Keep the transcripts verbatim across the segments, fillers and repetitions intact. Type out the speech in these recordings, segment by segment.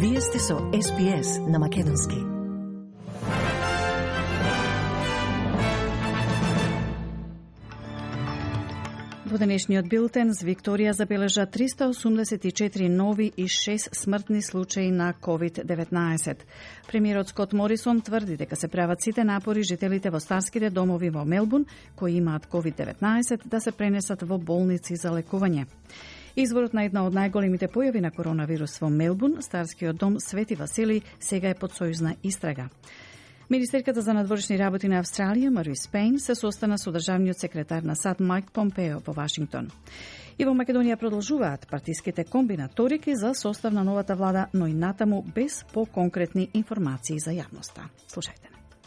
Вие сте со Ес Би Ес на Македонски. Во денешниот билтен, Викторија забележа триста осумдесет и четири нови и шест смртни случаи на ковид деветнаесет. Премиерот Скот Морисон тврди дека се прават сите напори жителите во старските домови во Мелбурн, кои имаат ковид деветнаесет, да се пренесат во болници за лекување. Изворот на една од најголемите појави на коронавирус во Мелбурн, старскиот дом Свети Василий, сега е под сојузна истрага. Министерката за надворешни работи на Австралија, Марис Пейн, се состана со државниот секретар на САД Майк Помпео во Вашингтон. И во Македонија продолжуваат партиските комбинаторики за состав на новата влада, но и натаму без поконкретни информации за јавноста. Слушајте.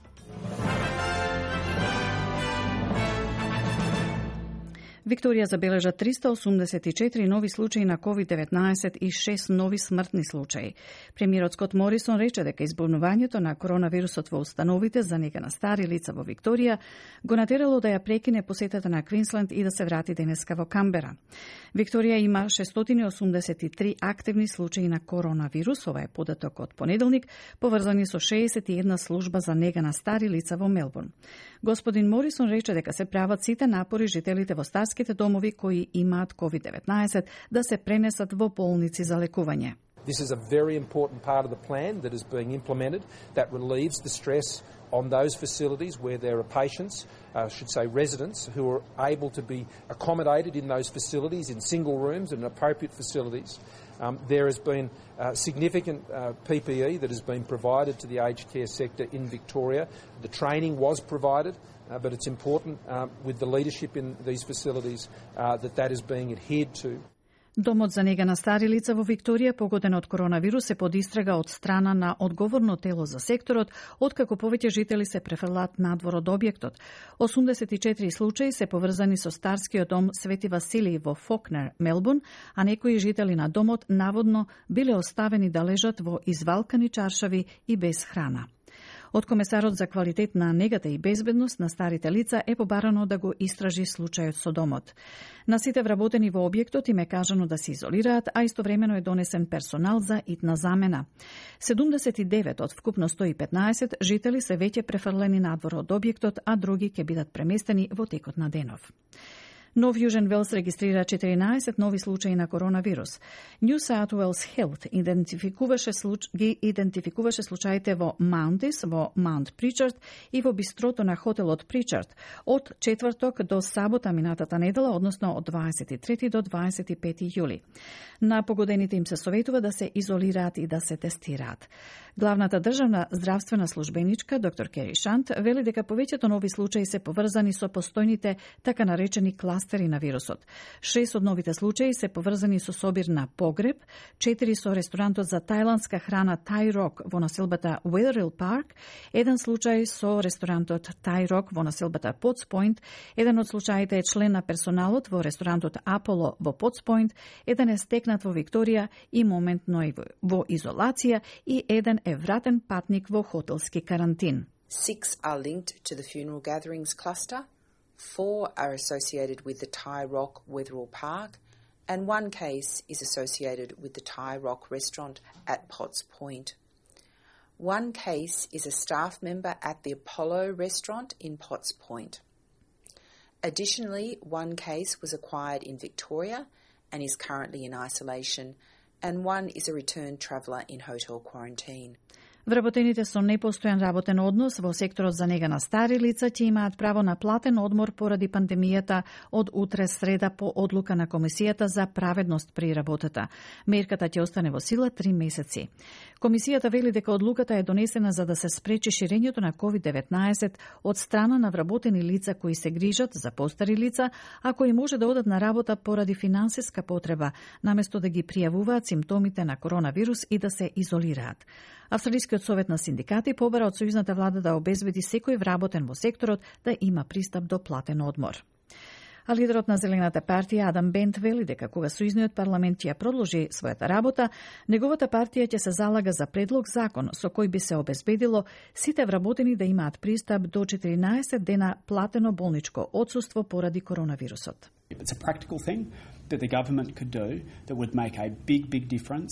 Викторија забележа триста осумдесет и четири нови случаи на ковид деветнаесет и шест нови смртни случаи. Премиерот Скот Морисон рече дека избунувањето на коронавирусот во установите за нега на стари лица во Викторија го натерало да ја прекине посетата на Квинсленд и да се врати денеска во Камбера. Викторија има шестстотини осумдесет и три активни случаи на коронавирус, ова е податок од понеделник, поврзани со шеесет и една служба за нега на стари лица во Мелбурн. Господин Морисон рече дека се прават сите напори жителите во старските домови кои имаат ковид деветнаесет да се пренесат во болници за лекување. This is a very important part of the plan that is being implemented that relieves the stress on those facilities where there are patients, I uh, should say residents, who are able to be accommodated in those facilities in single rooms and appropriate facilities. Um, there has been uh, significant uh, P P E that has been provided to the aged care sector in Victoria. The training was provided, uh, but it's important uh, with the leadership in these facilities uh, that that is being adhered to. Домот за нега на стари лица во Викторија, погоден од коронавирус, е под истрага од страна на одговорно тело за секторот, откако повеќе жители се префрлаат надвор од објектот. осумдесет и четири случаи се поврзани со старскиот дом Свети Василий во Фокнер, Мелбурн, а некои жители на домот наводно биле оставени да лежат во извалкани чаршави и без храна. Од комесарот за квалитет на негата и безбедност на старите лица е побарано да го истражи случајот со домот. На сите вработени во објектот им е кажано да се изолираат, а истовремено е донесен персонал за итна замена. седумдесет и девет од вкупно сто и петнаесет жители се веќе префрлени надвор од објектот, а други ќе бидат преместени во текот на денов. Нов Јужен Велс регистрира четиринаесет нови случаи на коронавирус. New South Wales Health идентификуваше случ... ги идентификуваше случаите во Маунтис, во Маунт Причард и во бистрото на хотелот Причард од четврток до сабота минатата недела, односно од дваесет и трети до дваесет и пети јули. На погодените им се советува да се изолираат и да се тестираат. Главната државна здравствена службеничка, доктор Кери Шант, вели дека повеќето нови случаи се поврзани со постојните така наречени кластери на вирусот. Шест од новите случаи се поврзани со собир на погреб, четири со ресторантот за тајландска храна Thai Rock во населбата Wetherill Park, еден случај со ресторантот Thai Rock во населбата Potts Point, еден од случаите е член на персоналот во ресторантот Apollo во Potts Point, еден е стекнат во Викторија и моментно е во изолација и еден е вратен патник во хотелски карантин. Six are linked to the funeral gatherings cluster. Four are associated with the Thai Rock Wetherill Park, and one case is associated with the Thai Rock restaurant at Potts Point. One case is a staff member at the Apollo restaurant in Potts Point. Additionally, one case was acquired in Victoria and is currently in isolation, and one is a returned traveller in hotel quarantine. Вработените со непостојан работен однос во секторот за нега на стари лица ќе имаат право на платен одмор поради пандемијата од утре среда по одлука на Комисијата за праведност при работата. Мерката ќе остане во сила три месеци. Комисијата вели дека одлуката е донесена за да се спречи ширењето на ковид деветнаесет од страна на вработени лица кои се грижат за постари лица, а кои може да одат на работа поради финансиска потреба, наместо да ги пријавуваат симптомите на коронавирус и да се изолираат. Австралискиот совет на синдикати побара од сојузната влада да обезбеди секој вработен во секторот да има пристап до платен одмор. А лидерот на Зелената партија Адам Бент вели дека кога сојузниот парламент ќе продолжи својата работа, неговата партија ќе се залага за предлог закон со кој би се обезбедило сите вработени да имаат пристап до четиринаесет дена платено болничко отсуство поради коронавирусот. It's a practical thing that the government could do that would make a big, big difference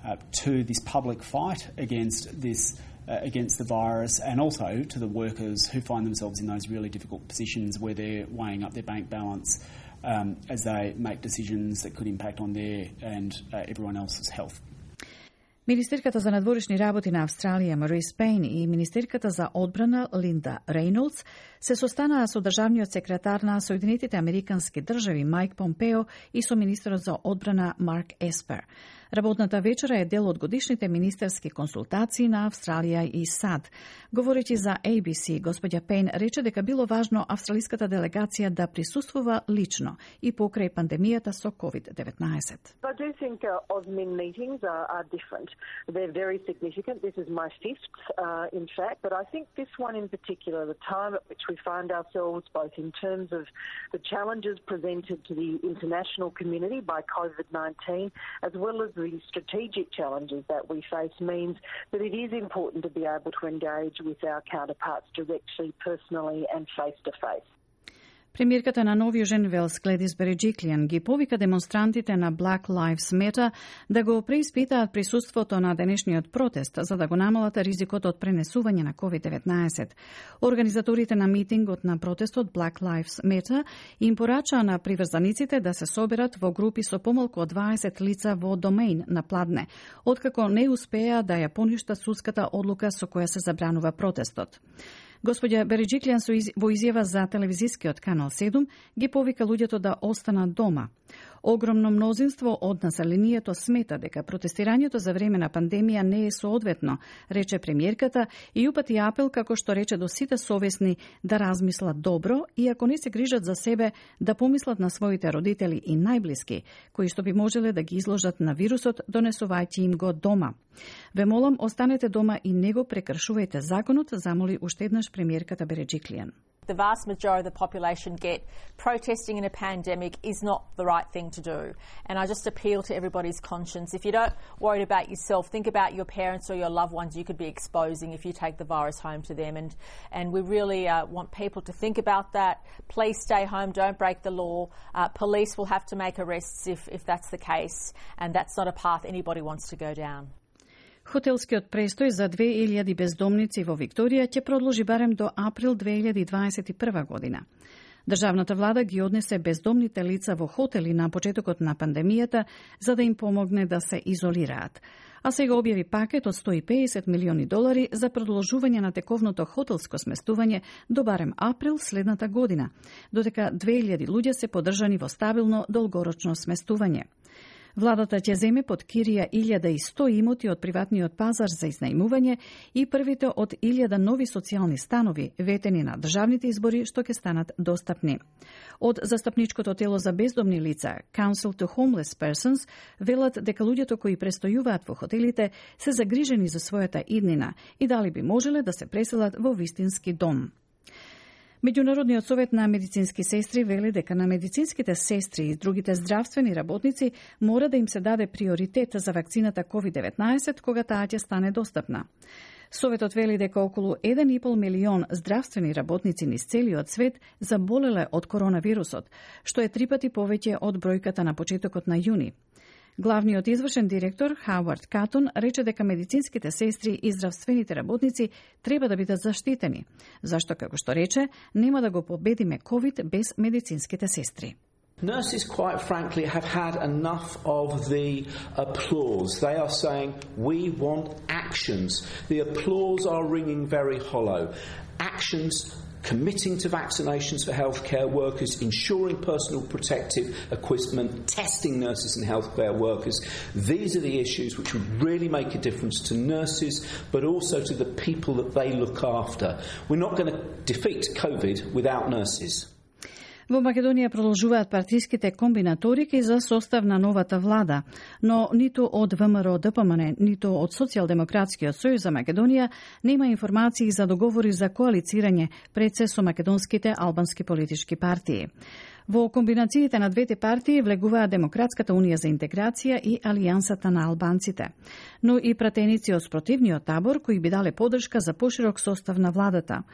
uh, to this public fight against this uh, against the virus, and also to the workers who find themselves in those really difficult positions where they're weighing up their bank balance um, as they make decisions that could impact on their and uh, everyone else's health. Министерката за надворешни работи на Австралија Марис Пейн и Министерката за одбрана Линда Рейнолдс се состанаа со државниот секретар на Соединетите Американски држави Майк Помпео и со министерот за одбрана Марк Еспер. Работната вечера е дел од годишните министерски консултации на Австралија и САД. Говорејќи за A B C, господја Пейн рече дека било важно австралиската делегација да присуствува лично и покрај пандемијата со ковид деветнаесет. I do think uh, AUSMIN meetings are, are different. They're very significant. This is my fifth, uh, in fact, but I think this one in particular, the time at which we find ourselves, both in terms of the challenges presented to the international community by COVID nineteen, as well as the strategic challenges that we face, means that it is important to be able to engage with our counterparts directly, personally and face-to-face. Премиерката на Нов Јужен Велс Гледис Береджиклијан ги повика демонстрантите на Black Lives Matter да го преиспитаат присуството на денешниот протест за да го намалат ризикот од пренесување на ковид деветнаесет. Организаторите на митингот на протестот Black Lives Matter им порачаа на приврзаниците да се соберат во групи со помалку од дваесет лица во домеин на Пладне, откако не успеа да ја поништа судската одлука со која се забранува протестот. Господја Береджиклијан во изјава за телевизискиот канал седум ги повика луѓето да останат дома. Огромно мнозинство од населението смета дека протестирањето за време на пандемија не е соодветно, рече премиерката и упати апел, како што рече до сите совесни, да размислат добро и ако не се грижат за себе, да помислат на своите родители и најблиски, кои што би можеле да ги изложат на вирусот, донесувајќи им го дома. Ве молам, останете дома и не го прекршувајте законот, замоли уште еднаш премиерката Береджиклијан. The vast majority of the population get protesting in a pandemic is not the right thing to do. And I just appeal to everybody's conscience. If you're not worried about yourself, think about your parents or your loved ones you could be exposing if you take the virus home to them. And, and we really uh, want people to think about that. Please stay home, don't break the law. Uh, police will have to make arrests if, if that's the case. And that's not a path anybody wants to go down. Хотелскиот престој за две илјади бездомници во Викторија ќе продолжи барем до април две илјади дваесет и прва година. Државната влада ги однесе бездомните лица во хотели на почетокот на пандемијата за да им помогне да се изолираат. А сега објави пакет од сто и педесет милиони долари за продолжување на тековното хотелско сместување до барем април следната година, додека две илјади луѓе се подржани во стабилно долгорочно сместување. Владата ќе земе под кирија илјада и сто имоти од приватниот пазар за изнајмување и првите од илјада нови социјални станови ветени на државните избори што ќе станат достапни. Од застапничкото тело за бездомни лица Council to Homeless Persons велат дека луѓето кои престојуваат во хотелите се загрижени за својата иднина и дали би можеле да се преселат во вистински дом. Меѓународниот совет на медицински сестри вели дека на медицинските сестри и другите здравствени работници мора да им се даде приоритет за вакцината ковид деветнаесет кога таа ќе стане достапна. Советот вели дека околу еден и пол милион здравствени работници низ целиот свет заболеле од коронавирусот, што е три пати повеќе од бројката на почетокот на јуни. Главниот извршен директор Хауард Катон рече дека медицинските сестри и здравствените работници треба да бидат заштитени, зашто, како што рече, нема да го победиме ковид без медицинските сестри. Nurses, quite frankly, have had enough of the applause. They are saying, we want actions. The applause are ringing very hollow. Actions committing to vaccinations for healthcare workers, ensuring personal protective equipment, testing nurses and healthcare workers. These are the issues which would really make a difference to nurses, but also to the people that they look after. We're not going to defeat COVID without nurses. Во Македонија продолжуваат партиските комбинаторики за состав на новата влада, но ниту од ВМРО Д П М Н, ниту од Социјалдемократскиот сојуз за Македонија нема информации за договори за коалицирање пред се со македонските албански политички партии. Во комбинациите на двете партии влегуваат Демократската унија за интеграција и Алијансата на албанците, но и пратеници од спротивниот табор кои би дале поддршка за поширок состав на владата.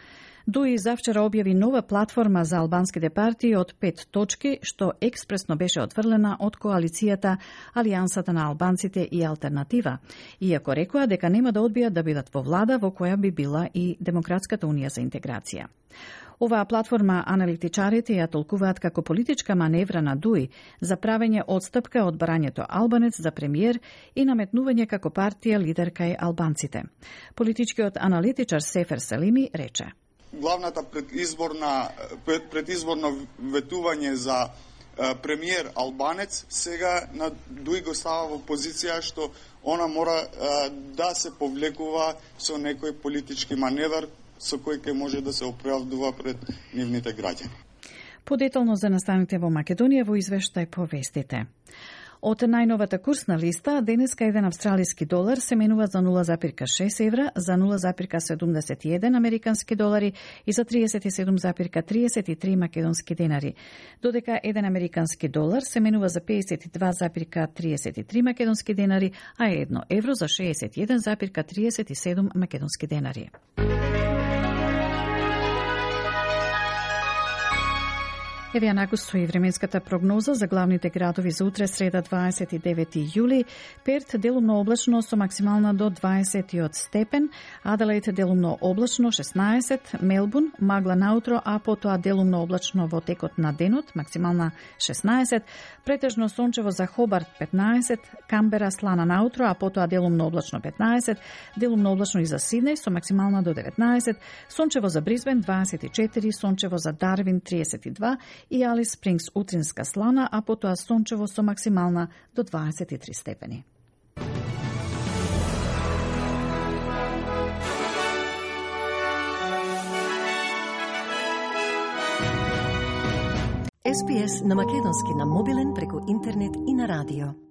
Дуи завчера објави нова платформа за албанските партии од пет точки, што експресно беше отврлена од коалицијата Алијансата на албанците и Алтернатива, иако рекоа дека нема да одбијат да бидат во влада во која би била и Демократската унија за интеграција. Оваа платформа аналитичарите ја толкуваат како политичка маневра на Дуи за правење одстапка од барањето албанец за премиер и наметнување како партија лидер кај албанците. Политичкиот аналитичар Сефер Селими рече: Главната предизборна предизборно ветување за премиер албанец сега на Дуи го става во позиција што она мора да се повлекува со некој политички маневр со кој ќе може да се оправдува пред нивните граѓани. Подетално за настаните во Македонија во извештај по вестите. Од најновата курсна листа, денеска еден австралиски долар се менува за нула запирка шест евра, за нула запирка седумдесет и еден американски долари и за триесет и седум запирка триесет и три македонски денари. Додека еден американски долар се менува за педесет и два запирка триесет и три македонски денари, а едно евро за шеесет и еден запирка триесет и седум македонски денари. Еве ја накустои временската прогноза за главните градови за утре, среда дваесет и девети јули. Перт делумно облачно со максимална до дваесет степен, Аделаид делумно облачно шеснаесет, Мелбурн магла наутро, а потоа делумно облачно во текот на денот, максимална шеснаесет, претежно сончево за Хобарт петнаесет, Камбера слана наутро, а потоа делумно облачно петнаесет, делумно облачно и за Сиднеј со максимална до деветнаесет, сончево за Брисбен дваесет и четири, сончево за Дарвин триесет и два и Алис Спрингс утринска слана, а потоа сончево со максимална до дваесет и три степени. Ес Би Ес на македонски на мобилен преку интернет и на радио.